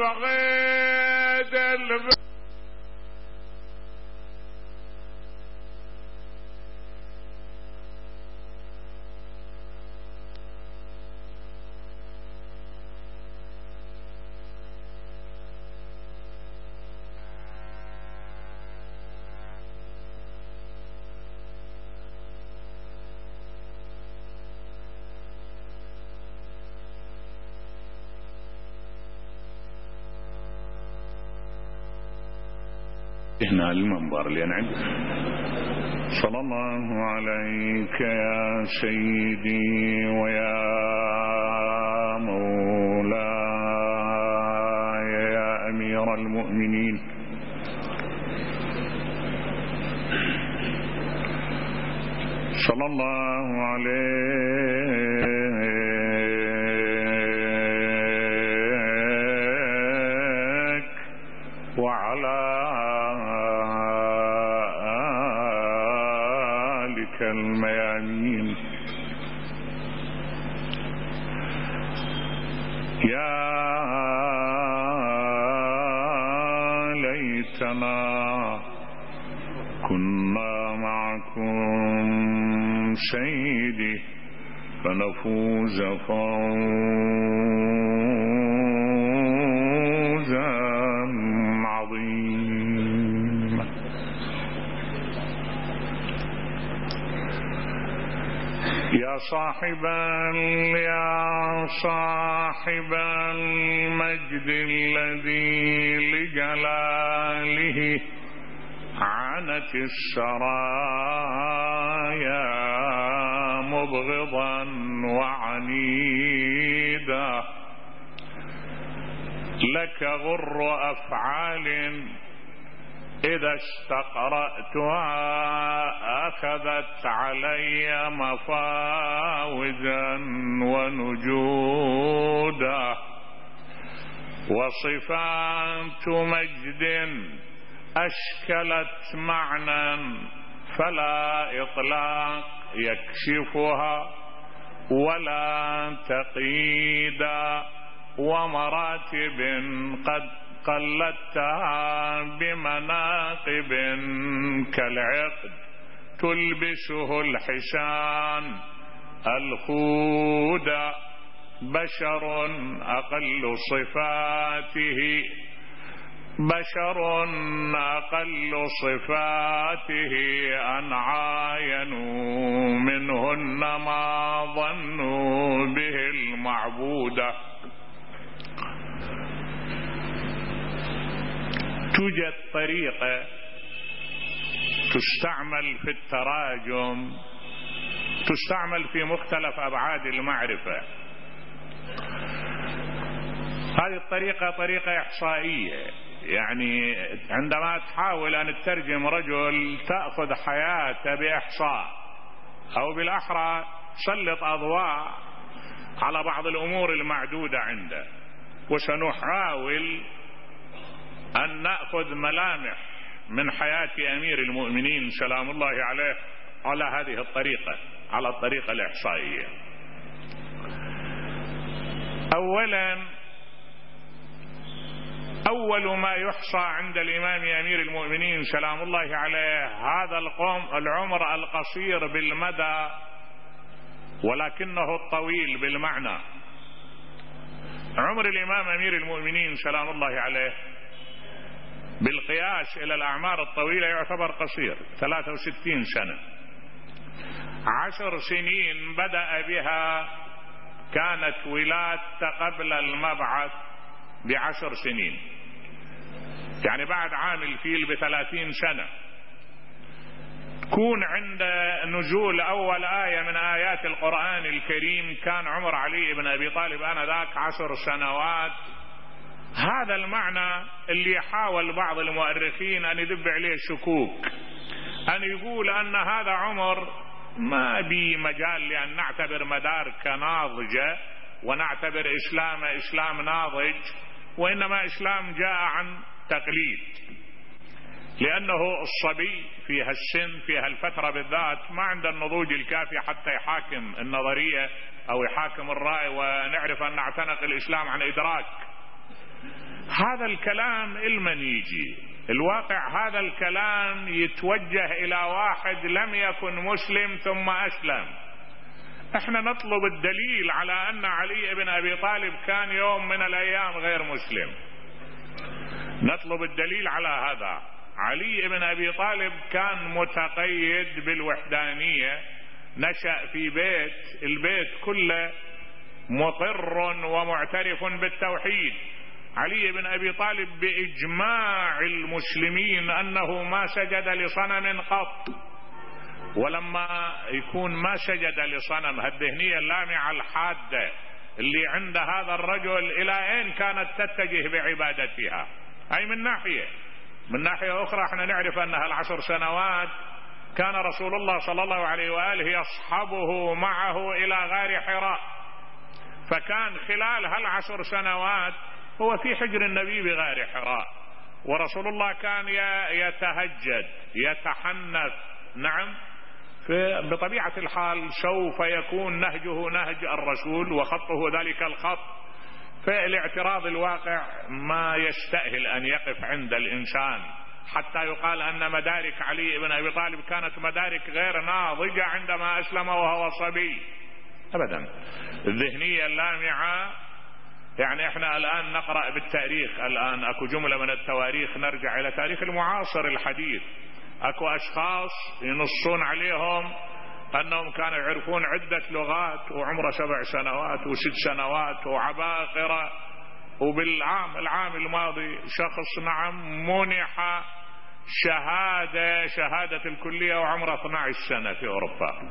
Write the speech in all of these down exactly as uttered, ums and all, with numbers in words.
بغيت الب هنا المنبر لينعم. صلى الله عليك يا سيدي ويا مولاي يا أمير المؤمنين. صلى الله عليك وعلى الميامين. يا ليتنا كنا معكم سيدي فنفوز فوزا عظيما. يا صاحب يا صاحب المجد الذي لجلاله عنت السرايا مبغضا وعنيدا، لك غر أفعال إذا استقرأتها أخذت علي مفاوزا ونجودا، وصفات مجد أشكلت معنى فلا إطلاق يكشفها ولا تقييدا، ومراتب قد قلدتها بمناقب كالعقد تلبسه الحسان الخودا، بشر أقل صفاته بشر أقل صفاته أن عاينوا منهن ما ظنوا به المعبودة. توجد طريقة تستعمل في التراجم، تستعمل في مختلف أبعاد المعرفة. هذه الطريقة طريقة إحصائية، يعني عندما تحاول أن تترجم رجل تأخذ حياته بإحصاء، أو بالأحرى تسلط أضواء على بعض الأمور المعدودة عنده، وسنحاول أن نأخذ ملامح من حياة أمير المؤمنين سلام الله عليه على هذه الطريقة، على الطريقة الإحصائية. أولا، أول ما يحصى عند الإمام أمير المؤمنين سلام الله عليه هذا العمر القصير بالمدى ولكنه الطويل بالمعنى. عمر الإمام أمير المؤمنين سلام الله عليه بالقياس إلى الأعمار الطويلة يعتبر قصير، ثلاثة وستين سنة. عشر سنين بدأ بها كانت ولادته قبل المبعث بعشر سنين، يعني بعد عام الفيل بثلاثين سنة تكون عند نزول أول آية من آيات القرآن الكريم كان عمر علي بن أبي طالب آنذاك عشر سنوات. هذا المعنى اللي يحاول بعض المؤرخين أن يدب عليه شكوك، أن يقول أن هذا عمر ما بي مجال لأن نعتبر مدارك ناضجة ونعتبر إسلام إسلام ناضج، وإنما إسلام جاء عن تقليد، لأنه الصبي في هالسن في هالفترة بالذات ما عنده النضوج الكافي حتى يحاكم النظرية أو يحاكم الرأي ونعرف أن نعتنق الإسلام عن إدراك. هذا الكلام المن يجي الواقع، هذا الكلام يتوجه إلى واحد لم يكن مسلم ثم أسلم. احنا نطلب الدليل على أن علي بن أبي طالب كان يوم من الأيام غير مسلم، نطلب الدليل على هذا. علي بن أبي طالب كان متقيد بالوحدانية، نشأ في بيت، البيت كله مقر ومعترف بالتوحيد. علي بن أبي طالب بإجماع المسلمين أنه ما سجد لصنم قط، ولما يكون ما سجد لصنم، هالذهنية اللامعة الحادة اللي عند هذا الرجل إلى أين كانت تتجه بعبادتها؟ أي من ناحية من ناحية أخرى احنا نعرف أنها العشر سنوات كان رسول الله صلى الله عليه وآله يصحبه معه إلى غار حراء، فكان خلال هالعشر سنوات هو في حجر النبي بغار حراء، ورسول الله كان يتهجد يتحنث. نعم، بطبيعة الحال سوف يكون نهجه نهج الرسول وخطه ذلك الخط، فالاعتراض الواقع ما يستأهل أن يقف عند الإنسان حتى يقال أن مدارك علي بن أبي طالب كانت مدارك غير ناضجة عندما أسلم وهو صبي أبدا. الذهنية اللامعة، يعني احنا الآن نقرأ بالتاريخ، الآن اكو جملة من التواريخ نرجع إلى تاريخ المعاصر الحديث، اكو أشخاص ينصون عليهم أنهم كانوا يعرفون عدة لغات وعمره سبع سنوات وست سنوات وعباقرة، وبالعام العام الماضي شخص نعم منح شهادة شهادة الكلية وعمره اثني عشر سنة في أوروبا.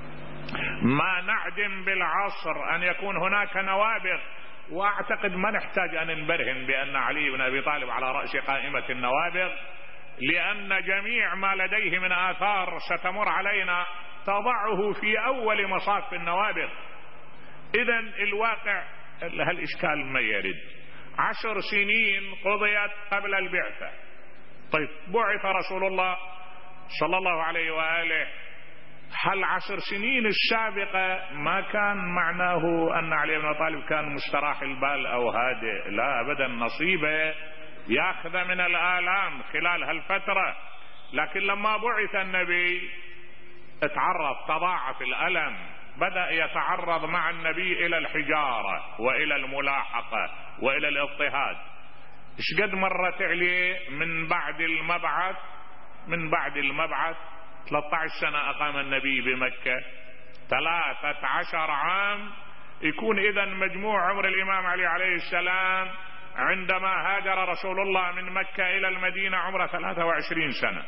ما نعدم بالعصر أن يكون هناك نوابغ، وأعتقد ما نحتاج أن نبرهن بأن علي بن أبي طالب على رأس قائمة النوابغ، لأن جميع ما لديه من آثار ستمر علينا تضعه في أول مصاف النوابغ. إذن الواقع هالإشكال ما يرد. عشر سنين قضيت قبل البعثة، طيب بعث رسول الله صلى الله عليه وآله، هل عشر سنين السابقة ما كان معناه أن علي بن أبي طالب كان مستراح البال أو هادئ؟ لا أبدا، نصيبه يأخذ من الآلام خلال هالفترة. لكن لما بعث النبي اتعرض، تضاعف الألم، بدأ يتعرض مع النبي إلى الحجارة وإلى الملاحقة وإلى الاضطهاد. ايش قد مرت عليه من بعد المبعث؟ من بعد المبعث ثلاثة عشر سنة أقام النبي بمكة، ثلاثة عشر عام، يكون إذن مجموع عمر الإمام علي عليه السلام عندما هاجر رسول الله من مكة إلى المدينة عمره ثلاثة وعشرين سنة.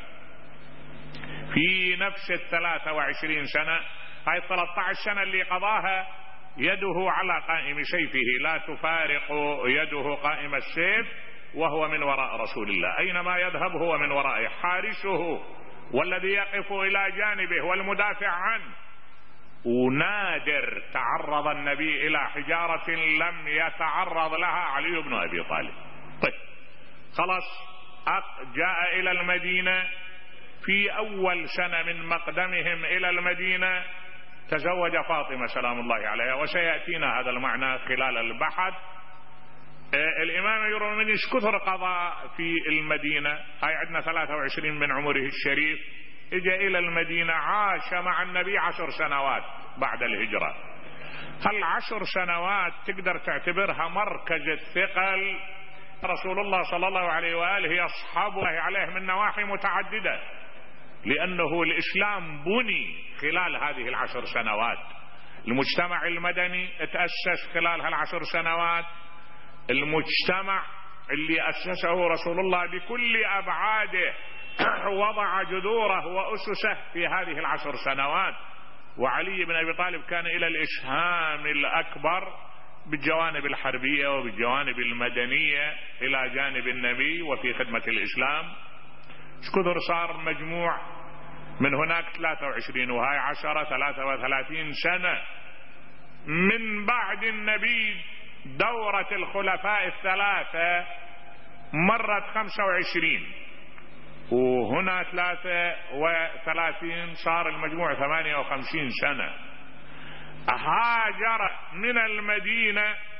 في نفس الثلاثة وعشرين سنة هاي ثلاثة عشر سنة اللي قضاها يده على قائم سيفه، لا تفارق يده قائم السيف، وهو من وراء رسول الله، أينما يذهب هو من ورائه، حارسه والذي يقف إلى جانبه والمدافع عنه. ونادر تعرض النبي إلى حجارة لم يتعرض لها علي بن أبي طالب. طيب خلاص، جاء إلى المدينة في أول سنة من مقدمهم إلى المدينة تزوج فاطمة سلام الله عليها، وسيأتينا هذا المعنى خلال البحث. آه الإمام يروي من ايش كثر قضاء في المدينة، هاي عندنا ثلاثة وعشرين من عمره الشريف، اجى إلى المدينة عاش مع النبي عشر سنوات بعد الهجرة. هالعشر سنوات تقدر تعتبرها مركز الثقل، رسول الله صلى الله عليه وآله يصحبه عليه من نواحي متعددة، لأنه الإسلام بني خلال هذه العشر سنوات. المجتمع المدني تأسس خلال هالعشر سنوات، المجتمع اللي أسسه رسول الله بكل أبعاده وضع جذوره وأسسه في هذه العشر سنوات. وعلي بن أبي طالب كان إلى الإسهام الأكبر بالجوانب الحربية وبالجوانب المدنية إلى جانب النبي وفي خدمة الإسلام. كثر صار مجموع من هناك ثلاثة وعشرين وهاي عشرة، ثلاثة وثلاثين سنة. من بعد النبي دورة الخلفاء الثلاثة مرت خمسة وعشرين، وهنا ثلاثة وثلاثين، صار المجموع ثمانية وخمسين سنة. هاجر من المدينة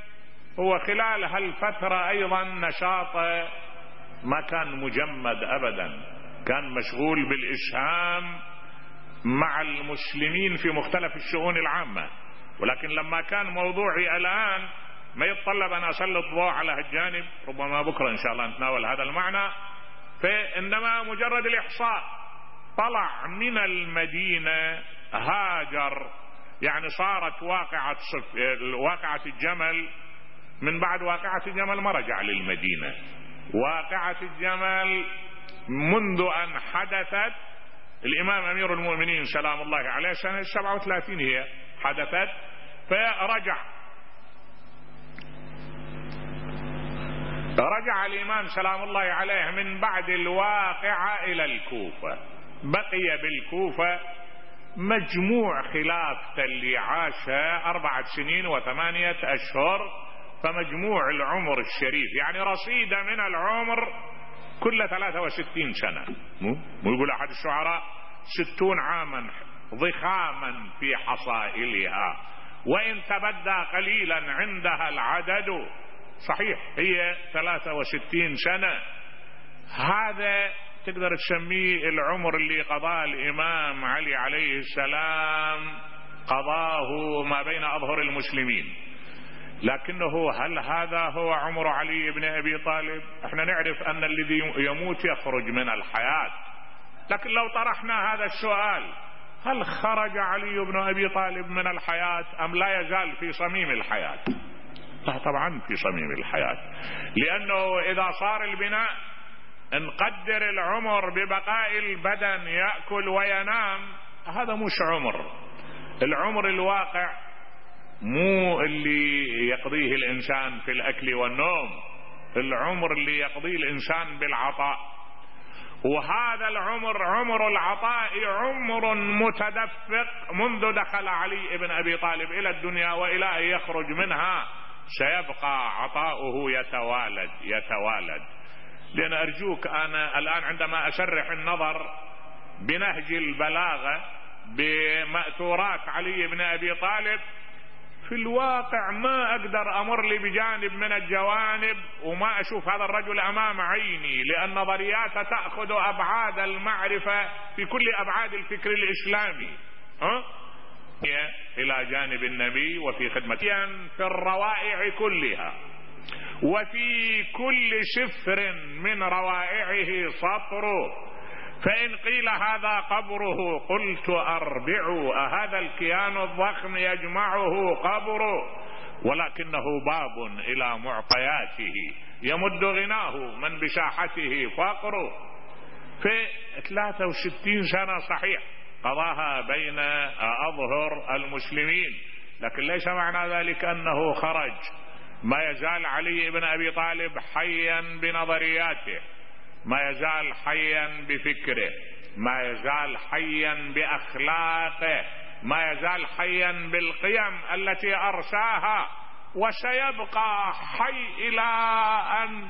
هو خلال هالفترة أيضا نشاطه ما كان مجمد أبدا، كان مشغول بالإسهام مع المسلمين في مختلف الشؤون العامة. ولكن لما كان موضوعي الآن ما يتطلب أن أسلط ضوء على هالجانب، ربما بكرة إن شاء الله نتناول هذا المعنى، فإنما مجرد الإحصاء. طلع من المدينة، هاجر، يعني صارت واقعة صف... واقعة الجمل، من بعد واقعة الجمل ما رجع للمدينة. واقعة الجمل منذ أن حدثت، الإمام أمير المؤمنين سلام الله عليه سنة سبعة وثلاثين هي حدثت، فرجع رجع الإمام سلام الله عليه من بعد الواقعة إلى الكوفة، بقي بالكوفة مجموع خلافة اللي عاشها أربعة سنين وثمانية أشهر، فمجموع العمر الشريف يعني رصيدة من العمر كل ثلاثة وستين سنة، مو مو يقول أحد الشعراء ستون عاما ضخاما في حصائلها، وإن تبدى قليلا عندها العدد. صحيح هي ثلاثة وستين سنة، هذا تقدر تسميه العمر اللي قضاه الإمام علي عليه السلام، قضاه ما بين أظهر المسلمين. لكنه هل هذا هو عمر علي بن أبي طالب؟ احنا نعرف أن الذي يموت يخرج من الحياة، لكن لو طرحنا هذا السؤال، هل خرج علي بن أبي طالب من الحياة أم لا يزال في صميم الحياة؟ لا طبعا في صميم الحياة، لأنه إذا صار البناء نقدر العمر ببقاء البدن يأكل وينام، هذا مش عمر. العمر الواقع مو اللي يقضيه الإنسان في الأكل والنوم، العمر اللي يقضيه الإنسان بالعطاء، وهذا العمر عمر العطاء عمر متدفق منذ دخل علي بن أبي طالب إلى الدنيا وإلى أن يخرج منها سيبقى عطاؤه يتوالد يتوالد. لأن أرجوك أنا الآن عندما أشرح النظر بنهج البلاغة بمأثورات علي بن أبي طالب، في الواقع ما أقدر أمر لي بجانب من الجوانب وما أشوف هذا الرجل أمام عيني، لأن نظرياته تأخذ أبعاد المعرفة في كل أبعاد الفكر الإسلامي، ها؟ إلى جانب النبي وفي خدمته في الروائع كلها، وفي كل سفر من روائعه سطره. فإن قيل هذا قبره قلت أربعوا، أهذا الكيان الضخم يجمعه قبره؟ ولكنه باب إلى معطياته يمد غناه من بساحته فقره. في ثلاثة وستين سنة صحيح قضاها بين أظهر المسلمين، لكن ليس معنى ذلك أنه خرج. ما يزال علي بن أبي طالب حيا بنظرياته، ما يزال حيا بفكره، ما يزال حيا بأخلاقه، ما يزال حيا بالقيم التي أرساها، وسيبقى حي إلى أن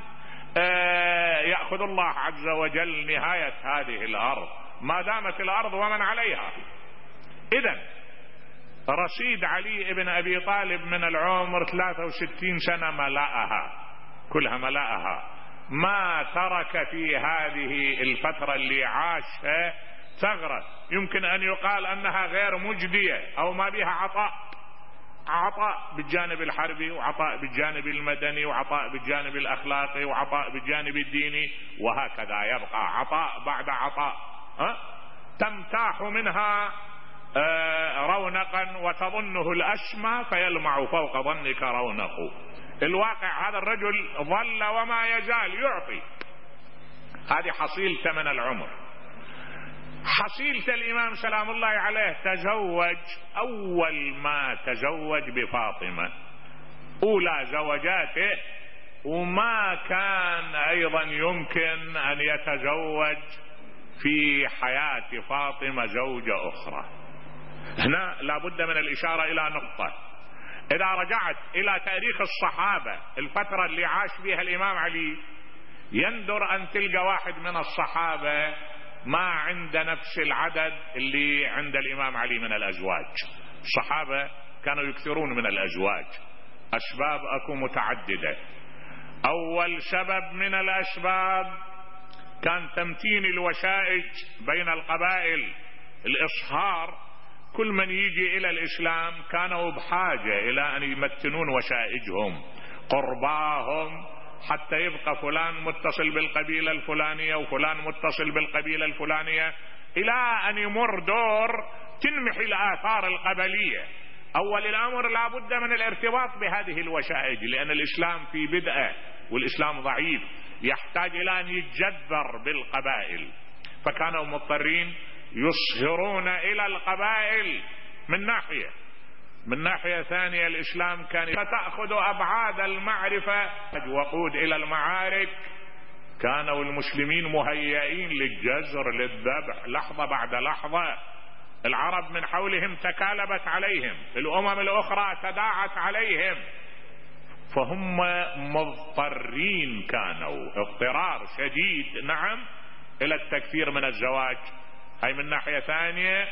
يأخذ الله عز وجل نهاية هذه الأرض، ما دامت الأرض ومن عليها. إذن رصيد علي بن أبي طالب من العمر ثلاثة وستين سنة ملأها، كلها ملأها، ما ترك في هذه الفترة اللي عاشها ثغرة يمكن أن يقال أنها غير مجدية أو ما بها عطاء، عطاء بالجانب الحربي، وعطاء بالجانب المدني، وعطاء بالجانب الأخلاقي، وعطاء بالجانب الديني، وهكذا يبقى عطاء بعد عطاء، أه؟ تمتاح منها أه رونقا وتظنه الأسمى فيلمع فوق ظنك رونق. الواقع هذا الرجل ظل وما يزال يعطي. هذه حصيلته من العمر. حصيلة الإمام سلام الله عليه تزوج، أول ما تزوج بفاطمة أولى زوجاته، وما كان أيضا يمكن أن يتزوج في حياة فاطمة زوجة أخرى. هنا لابد من الإشارة إلى نقطة. إذا رجعت إلى تاريخ الصحابة الفترة اللي عاش فيها الإمام علي، يندر أن تلقى واحد من الصحابة ما عند نفس العدد اللي عند الإمام علي من الأزواج. الصحابة كانوا يكثرون من الأزواج، أسباب أكو متعددة. أول سبب من الأسباب كان تمتين الوشائج بين القبائل، الإصهار. كل من يجي إلى الإسلام كانوا بحاجة إلى أن يمتنون وشائجهم، قرباهم، حتى يبقى فلان متصل بالقبيلة الفلانية وفلان متصل بالقبيلة الفلانية، إلى أن يمر دور تنمحي الآثار القبلية. أول الأمر لا بد من الارتباط بهذه الوشائج، لأن الإسلام في بدءه والإسلام ضعيف، يحتاج إلى أن يتجذر بالقبائل، فكانوا مضطرين يصهرون إلى القبائل من ناحية. من ناحية ثانية الإسلام كان تأخذ أبعاد المعرفة وقود إلى المعارك. كانوا المسلمين مهيئين للجزر للذبح لحظة بعد لحظة. العرب من حولهم تكالبت عليهم، الأمم الأخرى تداعت عليهم، فهم مضطرين، كانوا اضطرار شديد نعم إلى التكثير من الزواج. هاي من ناحية ثانية.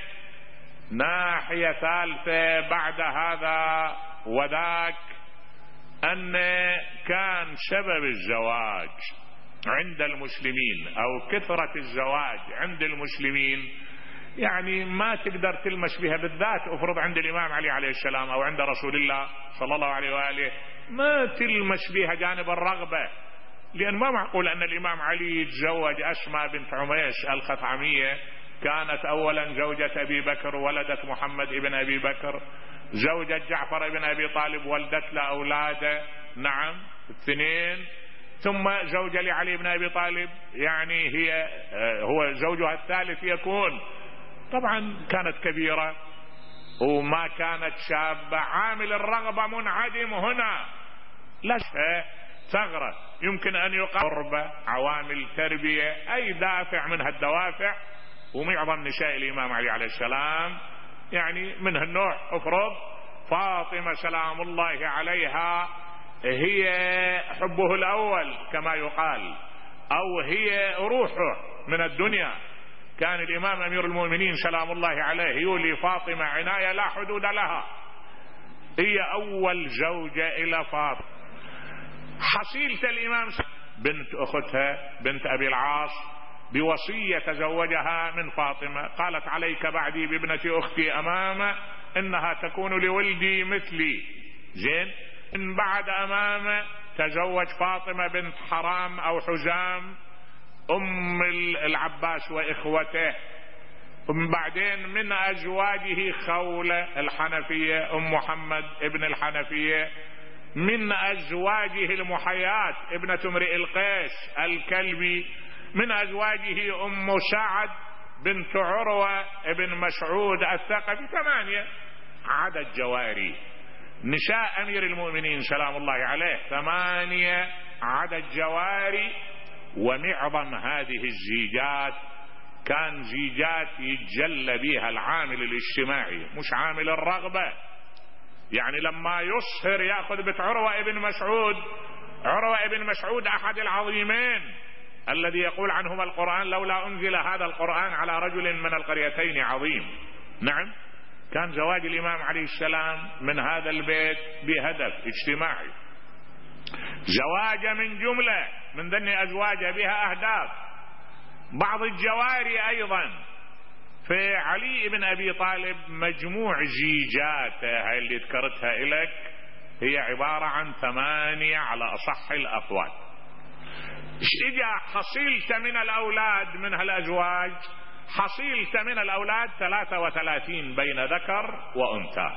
ناحية ثالثة بعد هذا وذاك أن كان سبب الزواج عند المسلمين أو كثرة الزواج عند المسلمين يعني ما تقدر تلمس بها، بالذات افرض عند الإمام علي عليه السلام أو عند رسول الله صلى الله عليه وآله، ما تلمس بها جانب الرغبة، لأن ما معقول أن الإمام علي يتزوج أسماء بنت عميس الخثعمية، كانت أولا زوجة أبي بكر، ولدت محمد ابن أبي بكر، زوجة جعفر ابن أبي طالب، ولدت له أولاده نعم اثنين، ثم زوجة لعلي بن أبي طالب، يعني هي هو زوجها الثالث يكون. طبعا كانت كبيرة وما كانت شابة، عامل الرغبة منعدم هنا، لا ثغرة يمكن أن يقرب عوامل تربية، أي دافع من هالدوافع. ومعظم نساء الإمام علي عليه السلام يعني من هالنوع. افرض فاطمة سلام الله عليها هي حبه الأول كما يقال، أو هي روحه من الدنيا. كان الإمام أمير المؤمنين سلام الله عليه يولي فاطمة عناية لا حدود لها، هي أول زوجة إلى فاطمة. حصيلة الإمام بنت أختها بنت أبي العاص بوصية تزوجها من فاطمة، قالت عليك بعدي بابنة أختي أمامة إنها تكون لولدي مثلي. زين، من بعد أمامة تزوج فاطمة بنت حرام أو حزام أم العباس وإخوته. ومن بعدين من أزواجه خولة الحنفية أم محمد ابن الحنفية، من أزواجه المحيات ابنة امرئ القيس الكلبي، من أزواجه أم سعد بنت عروة ابن مسعود الثقفي. ثمانية عدد جواري نساء أمير المؤمنين سلام الله عليه، ثمانية عدد جواري. ومعظم هذه الزيجات كان زيجات يتجلى بها العامل الاجتماعي مش عامل الرغبة. يعني لما يصهر يأخذ بنت عروة ابن مسعود، عروة ابن مسعود أحد العظيمين الذي يقول عنهما القرآن لولا أنزل هذا القرآن على رجل من القريتين عظيم. نعم، كان زواج الإمام عليه السلام من هذا البيت بهدف اجتماعي، زواج من جملة من ذني أزواج بها أهداف. بعض الجواري أيضا في علي بن أبي طالب مجموع زيجاته هاي اللي ذكرتها إليك هي عبارة عن ثمانية على أصح الأقوال. إجا حصيلته من الأولاد من هالأزواج، حصيلته من الأولاد ثلاثة وثلاثين بين ذكر وأنثى.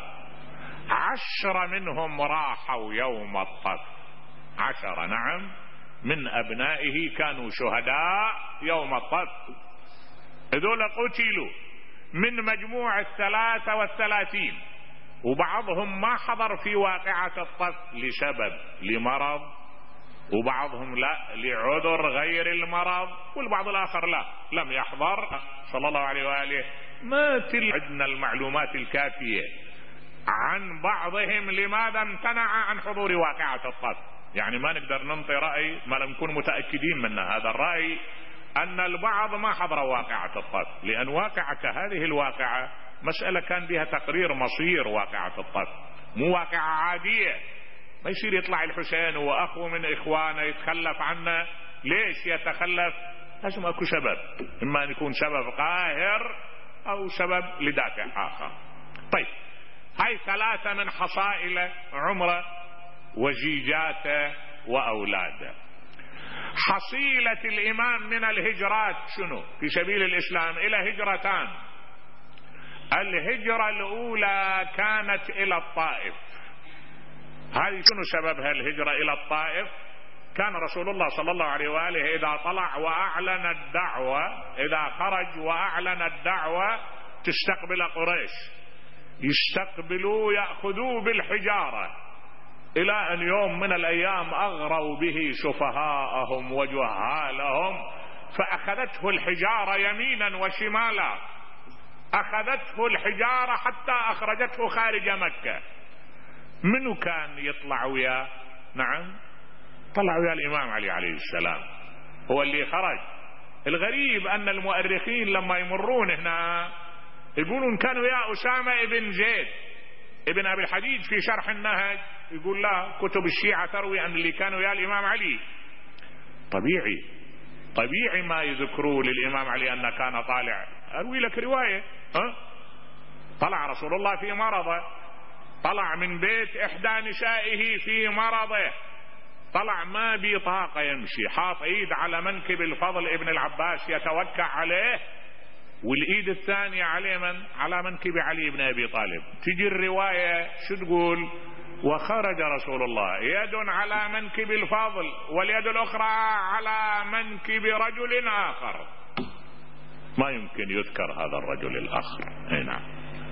عشرة منهم راحوا يوم الطف، عشرة نعم من أبنائه كانوا شهداء يوم الطف، هذول قتلوا من مجموع الثلاثة والثلاثين. وبعضهم ما حضر في واقعة الطف لسبب لمرض، وبعضهم لا لعذر غير المرض، والبعض الآخر لا لم يحضر صلى الله عليه وآله. ما تل عندنا المعلومات الكافية عن بعضهم لماذا امتنع عن حضور واقعة الطف. يعني ما نقدر ننطي رأي ما لم نكون متأكدين منه. هذا الرأي أن البعض ما حضر واقعة الطف، لأن واقعة هذه الواقعة مسألة كان بها تقرير مصير واقعة الطف، مو واقعة عادية ما يصير يطلع الحسين وأخوه من إخوانه يتخلف عنه. ليش يتخلف؟ لازم أكو سبب، إما أن يكون سبب قاهر أو سبب لدافع آخر. طيب، هاي ثلاثة من حصائل عمره وزيجاته وأولاده. حصيلة الإمام من الهجرات شنو في سبيل الإسلام؟ إلى هجرتان. الهجرة الأولى كانت إلى الطائف. هذه شنو سببها الهجرة إلى الطائف؟ كان رسول الله صلى الله عليه وآله إذا طلع وأعلن الدعوة، إذا خرج وأعلن الدعوة تستقبل قريش، يستقبلوا يأخذوا بالحجارة، إلى أن يوم من الأيام أغروا به سفهاءهم وجهالهم فأخذته الحجارة يمينا وشمالا، أخذته الحجارة حتى أخرجته خارج مكة. منو كان يطلع وياه؟ نعم، طلع ويا الإمام علي عليه السلام، هو اللي خرج. الغريب أن المؤرخين لما يمرون هنا يقولون كانوا ويا أسامة ابن زيد. ابن أبي الحديد في شرح النهج يقول لا، كتب الشيعة تروي أن اللي كانوا ويا الإمام علي. طبيعي طبيعي ما يذكروا للإمام علي أنه كان طالع. أروي لك رواية، ها؟ طلع رسول الله في مرضه، طلع من بيت إحدى نسائه في مرضه، طلع ما بطاقة يمشي، حاط ايد على منكب الفضل ابن العباس يتوكع عليه، والايد الثانية على من؟ على منكب علي بن ابي طالب. تجي الرواية شو تقول؟ وخرج رسول الله يد على منكب الفضل واليد الاخرى على منكب رجل اخر. ما يمكن يذكر هذا الرجل الاخر. اي نعم،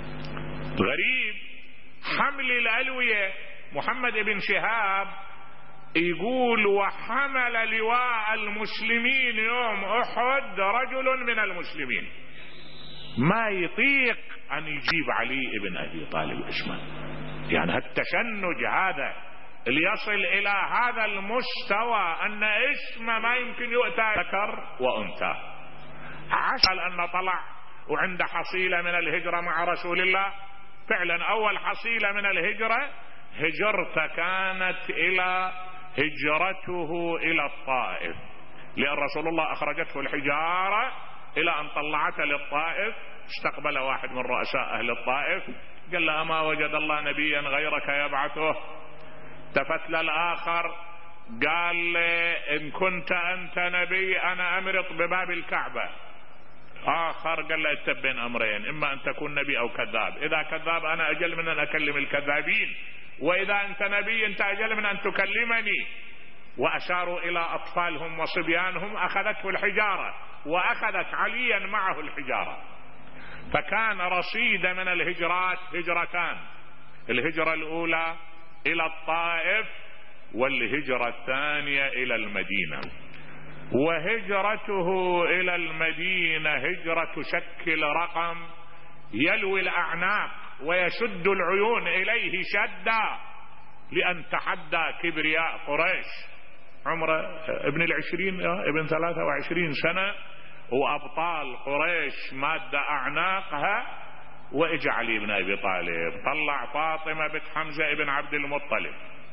غريب. حمل الألوية، محمد بن شهاب يقول وحمل لواء المسلمين يوم أحد رجل من المسلمين. ما يطيق أن يجيب علي بن أبي طالب اسمه، يعني هالتشنج هذا اللي يصل إلى هذا المستوى أن اسمه ما يمكن يؤتى ذكر وأنثى. عسل أن طلع وعنده حصيلة من الهجرة مع رسول الله. فعلا أول حصيلة من الهجرة هجرته كانت إلى هجرته إلى الطائف، لأن رسول الله أخرجته الحجارة إلى أن طلعته للطائف. استقبل واحد من رؤساء أهل الطائف قال له أما وجد الله نبيا غيرك يبعثه؟ تفت للآخر قال له إن كنت أنت نبي أنا أمرط بباب الكعبة. آخر قال له أنت بين أمرين، إما أن تكون نبي أو كذاب، إذا كذاب أنا أجل من أن أكلم الكذابين، وإذا أنت نبي أنت أجل من أن تكلمني. وأشاروا إلى أطفالهم وصبيانهم، أخذته الحجارة وأخذت عليا معه الحجارة. فكان رصيد من الهجرات هجرتان، الهجرة الأولى إلى الطائف والهجرة الثانية إلى المدينة. وهجرته إلى المدينة هجرة تشكل رقم يلوي الأعناق ويشد العيون إليه شدا، لأن تحدى كبرياء قريش. عمره ابن العشرين، ابن ثلاثة وعشرين سنة، وأبطال قريش مادة أعناقها. وإجا علي بن أبي طالب طلع فاطمة بنت حمزة ابن عبد المطلب،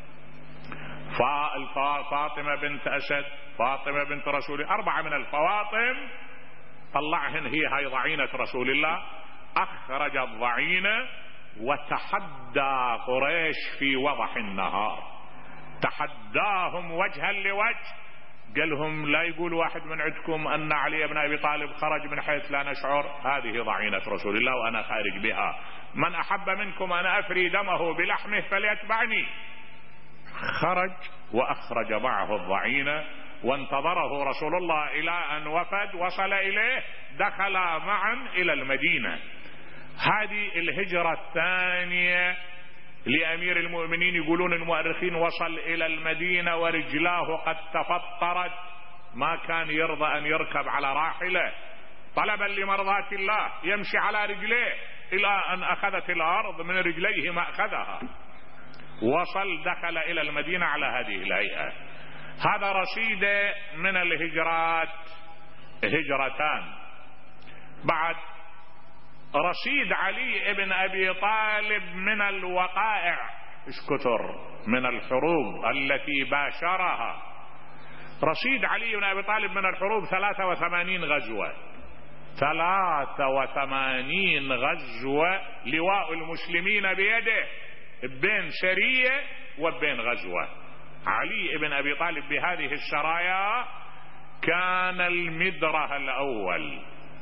فاطمة بنت أسد، فاطمة بنت رسول الله، أربعة من الفواطم طلعهن، هي هاي ضعينة رسول الله. أخرج الضعينة وتحدى قريش في وضح النهار، تحداهم وجها لوجه. قال لهم لا يقول واحد من عندكم أن علي بن أبي طالب خرج من حيث لا نشعر، هذه ضعينة رسول الله وأنا خارج بها، من أحب منكم أن أفري دمه بلحمه فليتبعني. خرج وأخرج معه الضعينة، وانتظره رسول الله إلى أن وفد وصل إليه، دخلا معا إلى المدينة. هذه الهجرة الثانية لأمير المؤمنين. يقولون المؤرخين وصل إلى المدينة ورجلاه قد تفطرت، ما كان يرضى أن يركب على راحلة طلبا لمرضاة الله، يمشي على رجليه إلى أن أخذت الأرض من رجليه ما أخذها. وصل دخل إلى المدينة على هذه الهيئة. هذا رصيد من الهجرات هجرتان. بعد رصيد علي بن أبي طالب من الوقائع ايش كثر من الحروب التي باشرها رصيد علي بن أبي طالب من الحروب ثلاثة وثمانين غزوة، ثلاثة وثمانين غزوة لواء المسلمين بيده، بين سرية وبين غزوة. علي بن أبي طالب بهذه السرايا كان المدرة الأول،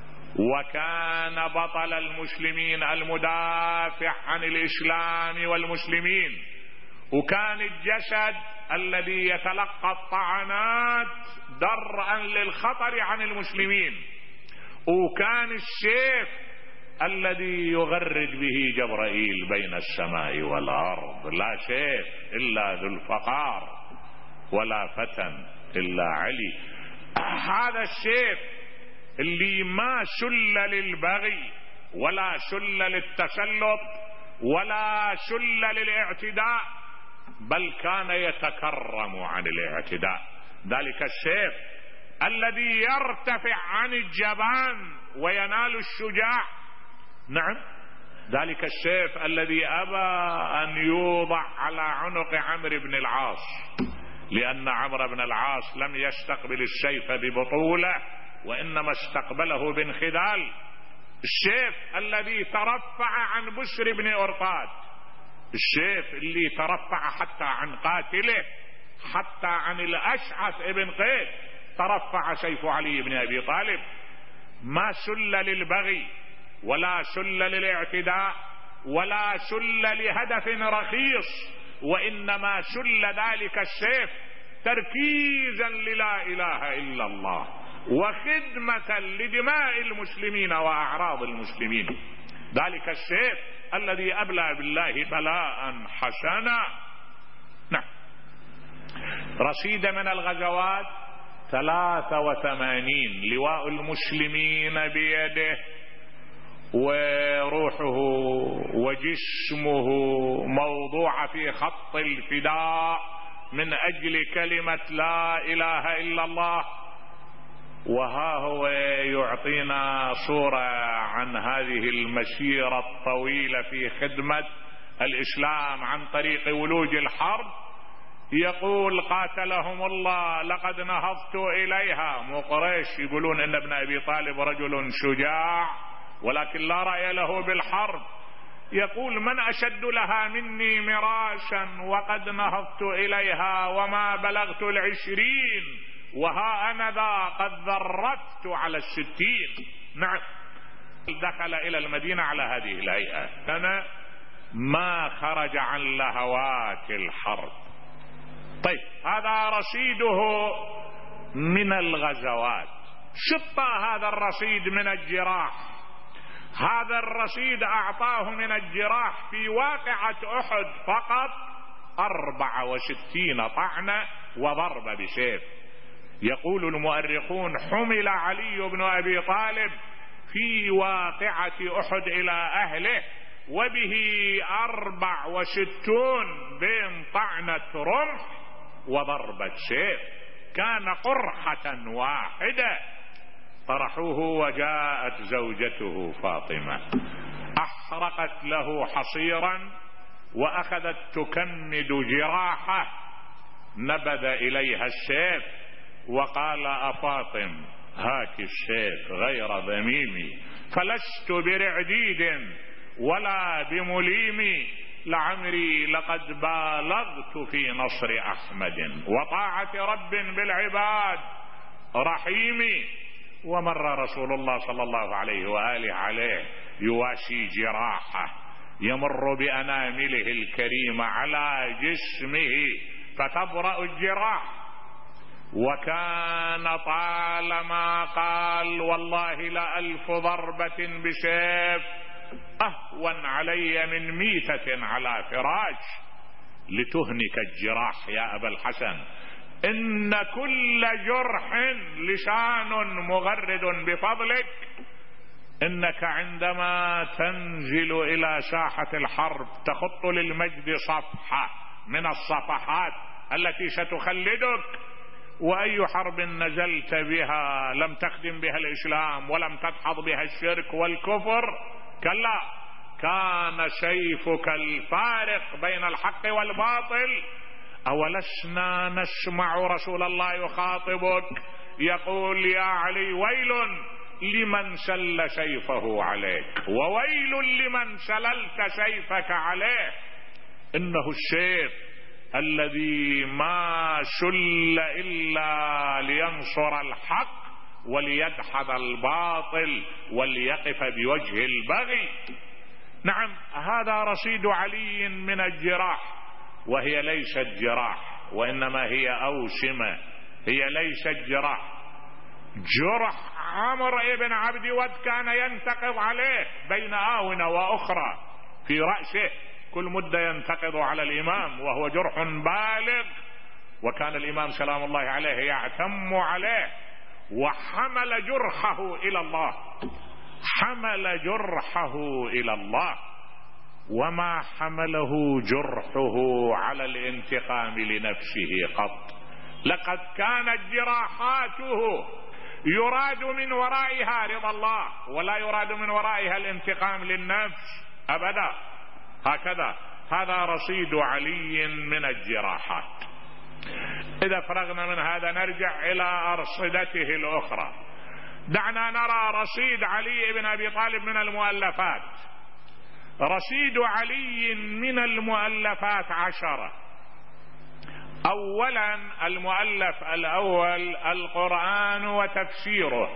وكان بطل المسلمين المدافع عن الإسلام والمسلمين، وكان الجسد الذي يتلقى الطعنات درءا للخطر عن المسلمين، وكان السيف الذي يغرد به جبرائيل بين السماء والأرض. لا سيف إلا ذو الفقار، ولا فتى إلا علي. هذا السيف اللي ما سل للبغي ولا سل للتسلط ولا سل للاعتداء، بل كان يتكرم عن الاعتداء. ذلك السيف الذي يرتفع عن الجبان وينال الشجاع. نعم، ذلك السيف الذي أبى أن يوضع على عنق عمرو بن العاص، لأن عمرو بن العاص لم يستقبل السيف ببطولة، وإنما استقبله بانخذال. السيف الذي ترفع عن بشر بن أرطاد، السيف اللي ترفع حتى عن قاتله، حتى عن الأشعث ابن قيس ترفع سيف علي بن أبي طالب. ما سل للبغي ولا سل للاعتداء ولا سل لهدف رخيص، وإنما سل ذلك السيف تركيزا للا إله إلا الله، وخدمة لدماء المسلمين وأعراض المسلمين. ذلك السيف الذي أبلى بالله بلاء حسنا. نعم، رصيد من الغزوات ثلاثة وثمانين، لواء المسلمين بيده، وروحه وجسمه موضوع في خط الفداء من أجل كلمة لا إله إلا الله. وها هو يعطينا صورة عن هذه المسيرة الطويلة في خدمة الإسلام عن طريق ولوج الحرب. يقول قاتلهم الله لقد نهضت إليها. مو قريش يقولون إن ابن أبي طالب رجل شجاع ولكن لا رأي له بالحرب. يقول من أشد لها مني مراشا وقد نهضت إليها وما بلغت العشرين وها أنا ذا قد ذرفت على الستين. نعم، دخل إلى المدينة على هذه الهيئة، أنا ما خرج عن لهوات الحرب. طيب، هذا رصيده من الغزوات. شط هذا الرصيد من الجراح. هذا الرصيد أعطاه من الجراح في واقعة أحد فقط أربعة وستين طعنة وضرب بسيف. يقول المؤرخون حمل علي بن أبي طالب في واقعة أحد إلى أهله وبه أربع وستون بين طعنة رمح وضربة سيف. كان قرحة واحدة. طرحوه وجاءت زوجته فاطمة أحرقت له حصيرا وأخذت تكمد جراحه. نبذ إليها السيف وقال أفاطم هاك السيف غير ذميمي، فلست برعديد ولا بمليم، لعمري لقد بالغت في نصر أحمد وطاعة رب بالعباد رحيم. ومر رسول الله صلى الله عليه وآله عليه يواسي جراحه، يمر بأنامله الكريمة على جسمه فتبرأ الجراح. وكان طالما قال والله لألف ضربة بسيف أهون علي من ميتة على فراش. لتهنك الجراح يا أبا الحسن، إن كل جرح لسان مغرد بفضلك. إنك عندما تنزل إلى ساحة الحرب تخط للمجد صفحة من الصفحات التي ستخلدك. وأي حرب نزلت بها لم تخدم بها الإسلام ولم تدحض بها الشرك والكفر، كلا، كان سيفك الفارق بين الحق والباطل. أولسنا نسمع رسول الله يخاطبك يقول يا علي ويل لمن سل سيفه عليك وويل لمن سللت سيفك عليه. إنه السيف الذي ما سل إلا لينصر الحق وليدحض الباطل وليقف بوجه البغي. نعم، هذا رصيد علي من الجراح، وهي ليست جراح وإنما هي أوسمة، هي ليست جراح. جرح عمرو بن عبد ود كان ينتقض عليه بين آونة وأخرى في رأسه، كل مدة ينتقض على الإمام، وهو جرح بالغ، وكان الإمام سلام الله عليه يعتم عليه وحمل جرحه إلى الله، حمل جرحه إلى الله، وما حمله جرحه على الانتقام لنفسه قط. لقد كانت جراحاته يراد من ورائها رضا الله، ولا يراد من ورائها الانتقام للنفس أبدا. هكذا هذا رصيد علي من الجراحات. إذا فرغنا من هذا نرجع إلى أرصدته الأخرى. دعنا نرى رصيد علي بن أبي طالب من المؤلفات. رصيد علي من المؤلفات عشرة. أولا المؤلف الأول القرآن وتفسيره.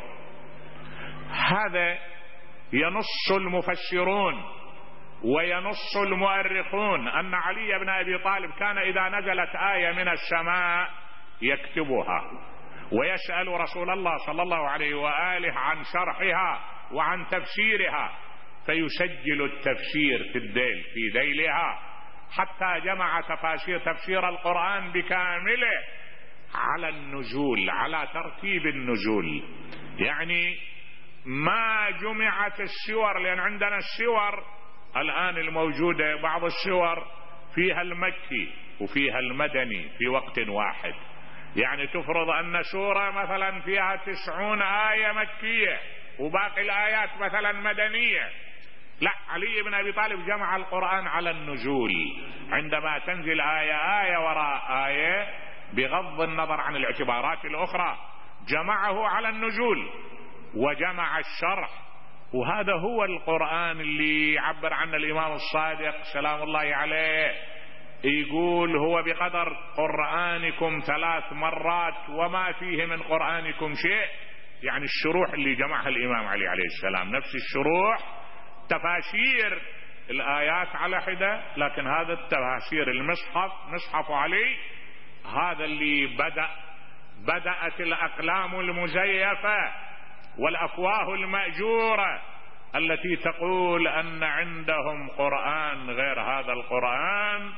هذا ينص المفسرون وينص المؤرخون أن علي بن أبي طالب كان إذا نزلت آية من السماء يكتبها ويسأل رسول الله صلى الله عليه وآله عن شرحها وعن تفسيرها، فيسجل التفسير في الديل في ديلها، حتى جمع تفاسير تفسير القرآن بكامله على النزول، على ترتيب النزول. يعني ما جمعت السور، لأن عندنا السور الآن الموجودة بعض السور فيها المكي وفيها المدني في وقت واحد. يعني تفرض أن سورة مثلا فيها تسعون آية مكية وباقي الآيات مثلا مدنية. لا، علي بن أبي طالب جمع القرآن على النزول، عندما تنزل آية آية وراء آية بغض النظر عن الاعتبارات الأخرى، جمعه على النزول وجمع الشرح. وهذا هو القرآن اللي يعبر عنه الإمام الصادق سلام الله عليه، يقول هو بقدر قرآنكم ثلاث مرات وما فيه من قرآنكم شيء. يعني الشروح اللي جمعها الإمام علي عليه السلام نفس الشروح، تفاسير الآيات على حدة، لكن هذا التفاسير المصحف مصحف علي هذا اللي بدأ بدأت الأقلام المزيفة والأفواه المأجورة التي تقول أن عندهم قرآن غير هذا القرآن،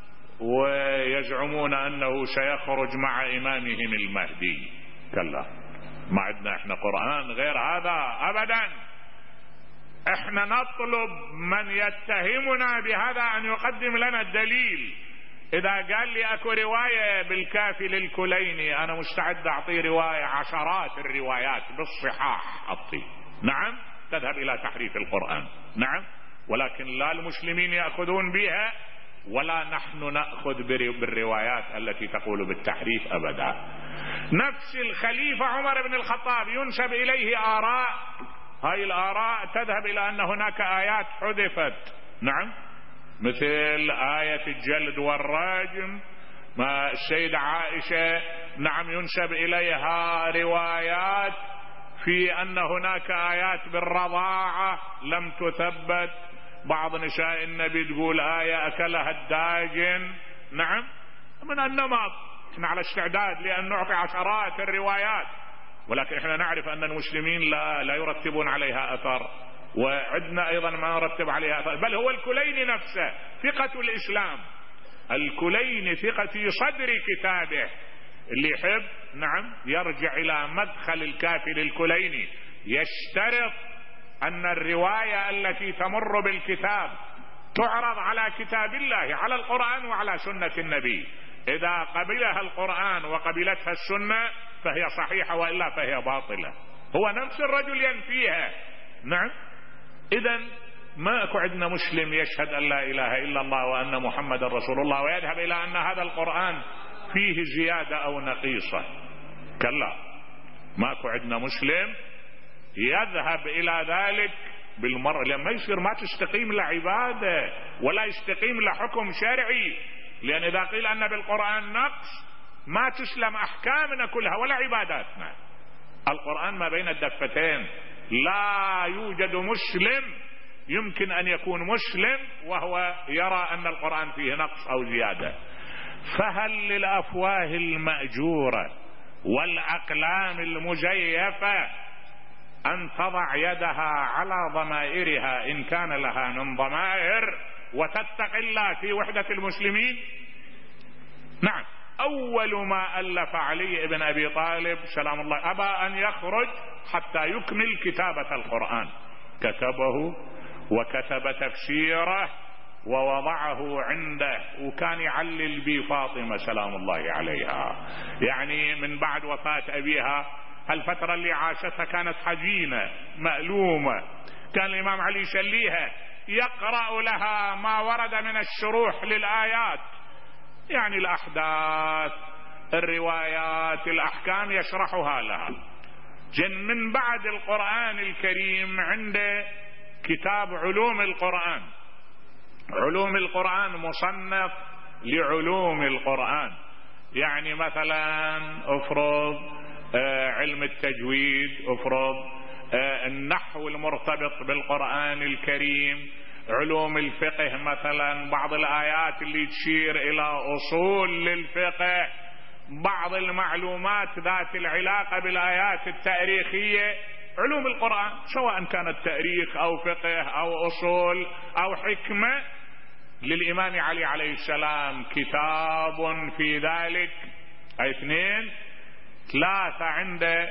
ويزعمون أنه سيخرج مع إمامهم المهدي. كلا، ما عندنا احنا قرآن غير هذا أبدا. احنا نطلب من يتهمنا بهذا أن يقدم لنا الدليل. إذا قال لي أكو رواية بالكافي للكليني، أنا مستعد أعطي رواية، عشرات الروايات بالصحاح أعطي، نعم، تذهب إلى تحريف القرآن، نعم، ولكن لا المسلمين يأخذون بها ولا نحن نأخذ بالروايات التي تقول بالتحريف أبدا. نفس الخليفة عمر بن الخطاب ينسب إليه آراء، هاي الآراء تذهب إلى أن هناك آيات حذفت، نعم، مثل آية الجلد والرجم. ما السيدة عائشة نعم ينسب إليها روايات في أن هناك آيات بالرضاعة لم تثبت. بعض نساء النبي تقول آية أكلها الداجن، نعم، من النمط. احنا على استعداد لأن نعطي عشرات الروايات، ولكن احنا نعرف أن المسلمين لا, لا يرتبون عليها أثر، وعندنا أيضا ما نرتب عليها أثر. بل هو الكليني نفسه ثقة الإسلام، الكليني ثقة في صدر كتابه، اللي يحب نعم يرجع إلى مدخل الكافي للكليني، يشترط أن الرواية التي تمر بالكتاب تعرض على كتاب الله، على القرآن وعلى سنة النبي. إذا قبلها القرآن وقبلتها السنة فهي صحيحة، وإلا فهي باطلة. هو نفس الرجل ينفيها، نعم. إذن ما اكو عندنا مسلم يشهد ان لا اله الا الله وان محمد رسول الله ويذهب الى ان هذا القرآن فيه زيادة او نقيصة. كلا، ما اكو عندنا مسلم يذهب الى ذلك بالمرة، لما يصير ما تستقيم لعبادة ولا يستقيم لحكم شرعي. لان اذا قيل ان بالقرآن نقص ما تسلم احكامنا كلها ولا عباداتنا. القرآن ما بين الدفتين، لا يوجد مسلم يمكن ان يكون مسلم وهو يرى ان القرآن فيه نقص او زيادة. فهل للافواه المأجورة والاقلام المزيفة ان تضع يدها على ضمائرها ان كان لها من ضمائر وتتقي الله في وحدة المسلمين؟ نعم، اول ما الف علي بن ابي طالب سلام الله ابى ان يخرج حتى يكمل كتابة القرآن، كتبه وكتب تفسيره ووضعه عنده، وكان يعلل بي فاطمة سلام الله عليها. يعني من بعد وفاة ابيها الفترة اللي عاشتها كانت حزينة مألومة، كان الامام علي يسليها يقرأ لها ما ورد من الشروح للآيات، يعني الأحداث الروايات الأحكام يشرحها لها. جن من بعد القرآن الكريم عنده كتاب علوم القرآن. علوم القرآن مصنف لعلوم القرآن، يعني مثلا افرض آه علم التجويد، افرض آه النحو المرتبط بالقرآن الكريم، علوم الفقه مثلا بعض الآيات اللي تشير إلى أصول للفقه، بعض المعلومات ذات العلاقة بالآيات التاريخية. علوم القرآن سواء كانت تاريخ أو فقه أو أصول أو حكمة، للإمام علي عليه السلام كتاب في ذلك. اثنين ثلاثة عنده